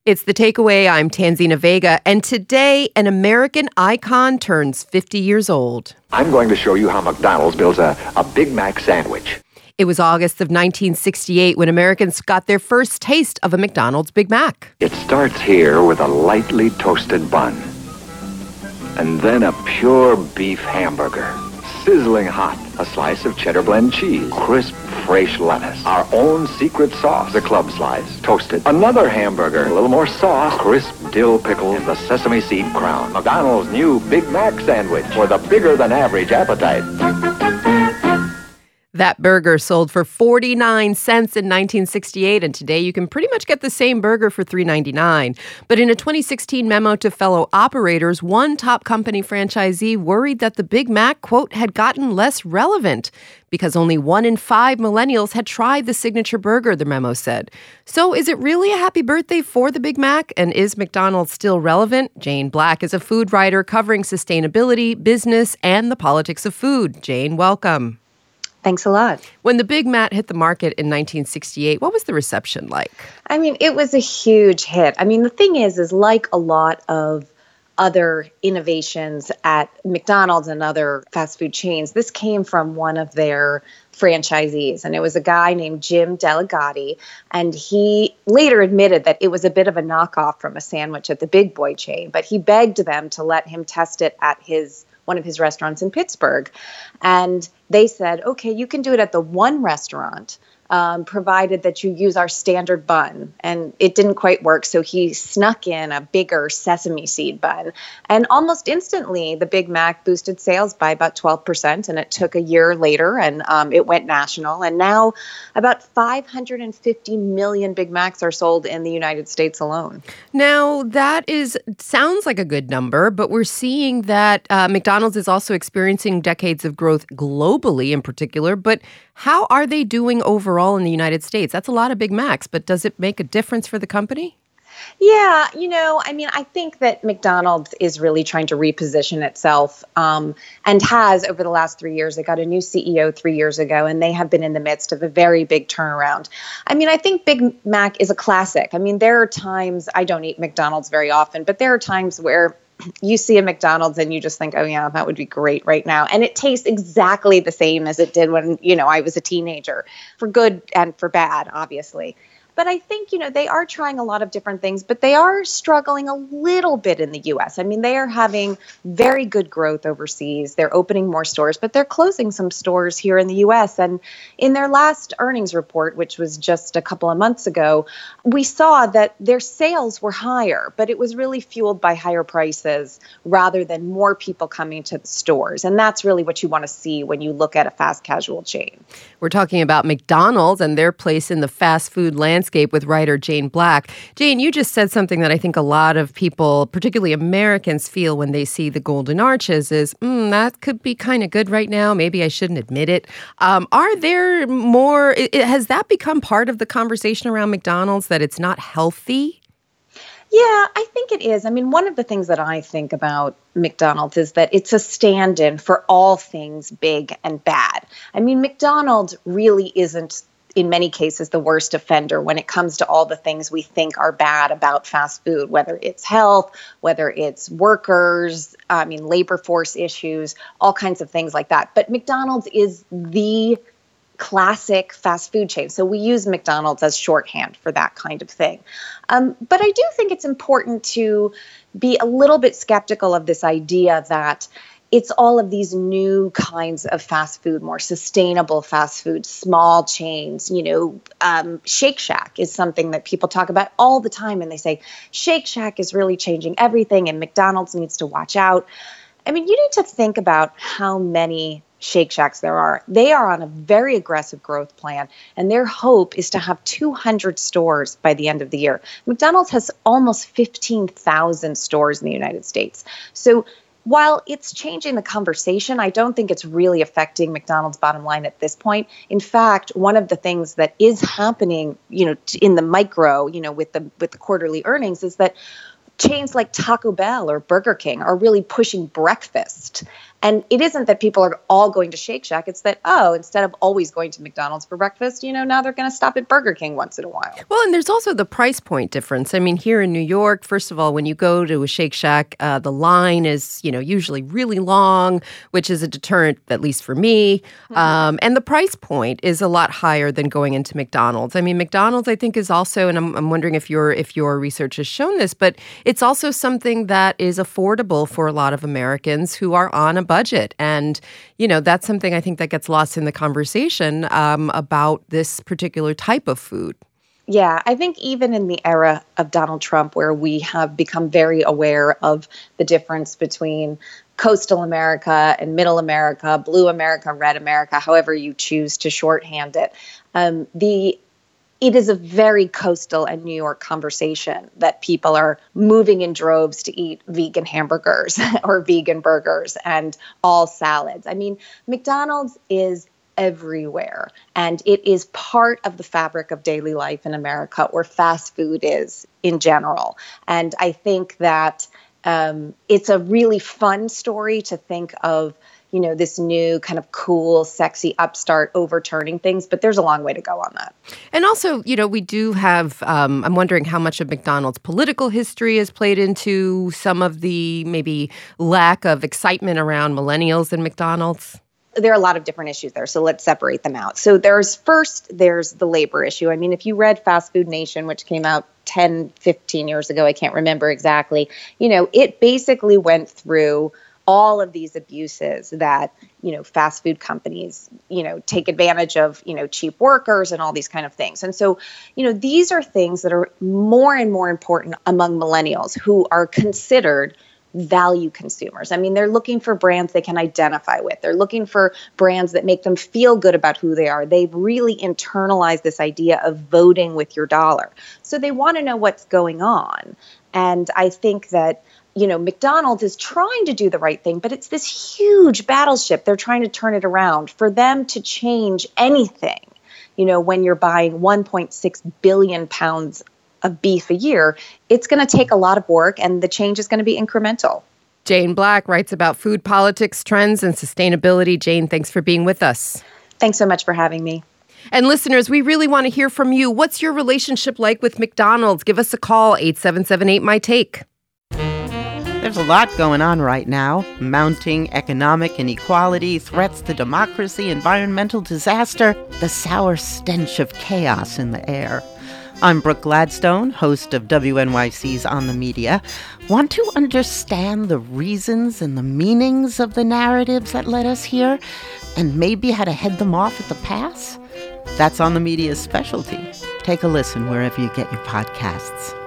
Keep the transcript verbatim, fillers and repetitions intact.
It's The Takeaway. I'm Tanzina Vega, and today an American icon turns fifty years old. I'm going to show you how McDonald's builds a, a Big Mac sandwich. It was August of nineteen sixty-eight when Americans got their first taste of a McDonald's Big Mac. It starts here with a lightly toasted bun, and then a pure beef hamburger, sizzling hot, a slice of cheddar blend cheese, crisp, fresh lettuce, our own secret sauce, the club slice, toasted, another hamburger, a little more sauce, crisp dill pickle, and the sesame seed crown. McDonald's new Big Mac sandwich for the bigger than average appetite. That burger sold for forty-nine cents in nineteen sixty-eight, and today you can pretty much get the same burger for three ninety-nine. But in a twenty sixteen memo to fellow operators, one top company franchisee worried that the Big Mac, quote, had gotten less relevant because only one in five millennials had tried the signature burger, the memo said. So is it really a happy birthday for the Big Mac? And is McDonald's still relevant? Jane Black is a food writer covering sustainability, business, and the politics of food. Jane, welcome. Thanks a lot. When the Big Mac hit the market in nineteen sixty-eight, what was the reception like? I mean, it was a huge hit. I mean, the thing is, is like a lot of other innovations at McDonald's and other fast food chains, this came from one of their franchisees. And it was a guy named Jim Delligatti. And he later admitted that it was a bit of a knockoff from a sandwich at the Big Boy chain. But he begged them to let him test it at his one of his restaurants in Pittsburgh. And they said, okay, you can do it at the one restaurant, um, provided that you use our standard bun. And it didn't quite work. So he snuck in a bigger sesame seed bun. And almost instantly, the Big Mac boosted sales by about twelve percent. And it took a year later and um, it went national. And now about five hundred fifty million Big Macs are sold in the United States alone. Now, that is sounds like a good number, but we're seeing that uh, McDonald's is also experiencing decades of growth globally in particular. But how are they doing overall in the United States? That's a lot of Big Macs, but does it make a difference for the company? Yeah, you know, I mean, I think that McDonald's is really trying to reposition itself um, and has over the last three years. They got a new C E O three years ago, and they have been in the midst of a very big turnaround. I mean, I think Big Mac is a classic. I mean, there are times, I don't eat McDonald's very often, but there are times where you see a McDonald's and you just think, oh, yeah, that would be great right now. And it tastes exactly the same as it did when, you know, I was a teenager, for good and for bad, obviously. But I think, you know, they are trying a lot of different things, but they are struggling a little bit in the U S. I mean, they are having very good growth overseas. They're opening more stores, but they're closing some stores here in the U S. And in their last earnings report, which was just a couple of months ago, we saw that their sales were higher, but it was really fueled by higher prices rather than more people coming to the stores. And that's really what you want to see when you look at a fast casual chain. We're talking about McDonald's and their place in the fast food landscape with writer Jane Black. Jane, you just said something that I think a lot of people, particularly Americans, feel when they see the Golden Arches is, mm, that could be kind of good right now. Maybe I shouldn't admit it. Um, are there more, it, has that become part of the conversation around McDonald's that it's not healthy? Yeah, I think it is. I mean, one of the things that I think about McDonald's is that it's a stand-in for all things big and bad. I mean, McDonald's really isn't, in many cases, the worst offender when it comes to all the things we think are bad about fast food, whether it's health, whether it's workers, I mean, labor force issues, all kinds of things like that. But McDonald's is the classic fast food chain. So we use McDonald's as shorthand for that kind of thing. Um, but I do think it's important to be a little bit skeptical of this idea that it's all of these new kinds of fast food, more sustainable fast food, small chains. You know, um, Shake Shack is something that people talk about all the time. And they say, Shake Shack is really changing everything and McDonald's needs to watch out. I mean, you need to think about how many Shake Shacks there are. They are on a very aggressive growth plan, and their hope is to have two hundred stores by the end of the year. McDonald's has almost fifteen thousand stores in the United States. So while it's changing the conversation, I don't think it's really affecting McDonald's bottom line at this point. In fact, one of the things that is happening, you know, in the micro, you know, with the with the quarterly earnings is that chains like Taco Bell or Burger King are really pushing breakfast. And it isn't that people are all going to Shake Shack. It's that, oh, instead of always going to McDonald's for breakfast, you know, now they're going to stop at Burger King once in a while. Well, and there's also the price point difference. I mean, here in New York, first of all, when you go to a Shake Shack, uh, the line is, you know, usually really long, which is a deterrent, at least for me. Mm-hmm. Um, and the price point is a lot higher than going into McDonald's. I mean, McDonald's, I think, is also, and I'm, I'm wondering if your if your research has shown this, but it's also something that is affordable for a lot of Americans who are on a budget. And, you know, that's something I think that gets lost in the conversation um, about this particular type of food. Yeah, I think even in the era of Donald Trump, where we have become very aware of the difference between coastal America and middle America, blue America, red America, however you choose to shorthand it, um, the it is a very coastal and New York conversation that people are moving in droves to eat vegan hamburgers or vegan burgers and all salads. I mean, McDonald's is everywhere, and it is part of the fabric of daily life in America, or fast food is in general. And I think that um, it's a really fun story to think of, you know, this new kind of cool, sexy upstart overturning things, but there's a long way to go on that. And also, you know, we do have, um, I'm wondering how much of McDonald's political history has played into some of the maybe lack of excitement around millennials in McDonald's. There are a lot of different issues there, so let's separate them out. So there's first, there's the labor issue. I mean, if you read Fast Food Nation, which came out ten, fifteen years ago, I can't remember exactly, you know, it basically went through all of these abuses that, you know, fast food companies, you know, take advantage of, you know, cheap workers and all these kind of things. And so, you know, these are things that are more and more important among millennials who are considered value consumers. I mean, they're looking for brands they can identify with. They're looking for brands that make them feel good about who they are. They've really internalized this idea of voting with your dollar. So they want to know what's going on. And I think that, you know, McDonald's is trying to do the right thing, but it's this huge battleship. They're trying to turn it around. For them to change anything, you know, when you're buying one point six billion pounds of beef a year, it's going to take a lot of work, and the change is going to be incremental. Jane Black writes about food politics, trends, and sustainability. Jane, thanks for being with us. Thanks so much for having me. And listeners, we really want to hear from you. What's your relationship like with McDonald's? Give us a call, eight seven seven eight, M Y Take. There's a lot going on right now. Mounting economic inequality, threats to democracy, environmental disaster, the sour stench of chaos in the air. I'm Brooke Gladstone, host of W N Y C's On the Media. Want to understand the reasons and the meanings of the narratives that led us here, and maybe how to head them off at the pass? That's On the Media's specialty. Take a listen wherever you get your podcasts.